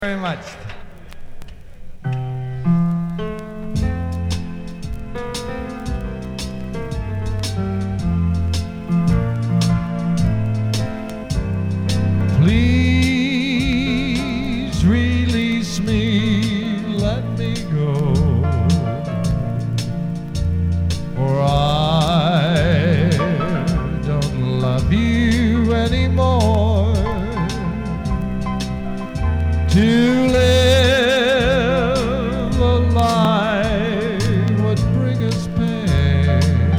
Very much. Please release me, let me go, for I don't love you anymore. To live a life would bring us pain.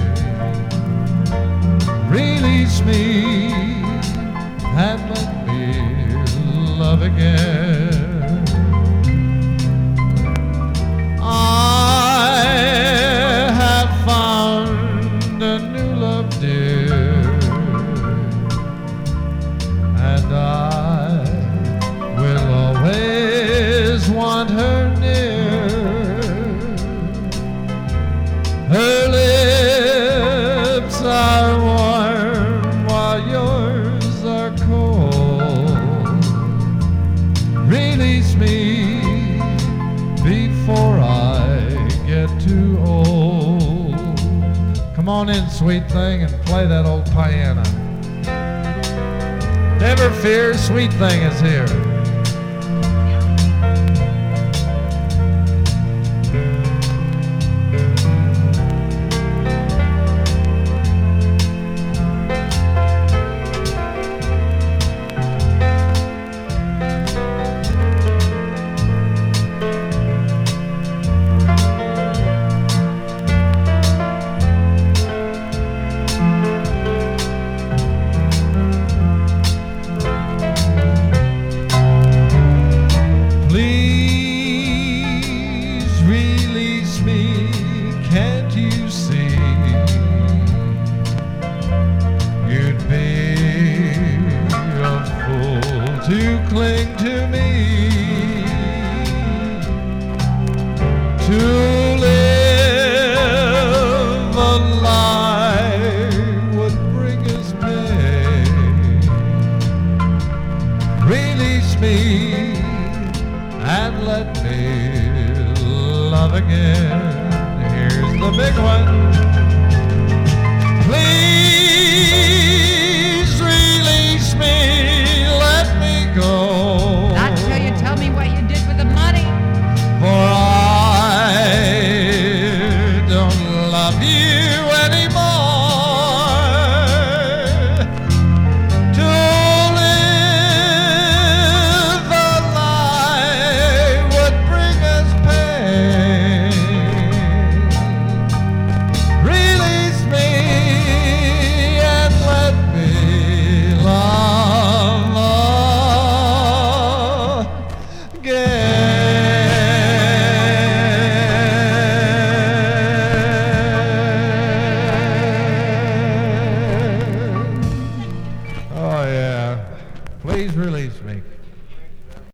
Release me and let me love again. I have found a new love, dear, and I will always want her near. Her lips are warm while yours are cold. Release me before I get too old. Come on in, sweet thing, and play that old piano. Never fear, sweet thing is here. To cling to me, to live a life would bring us pain. Release me and let me love again. Here's the big one. Please release me, let me go,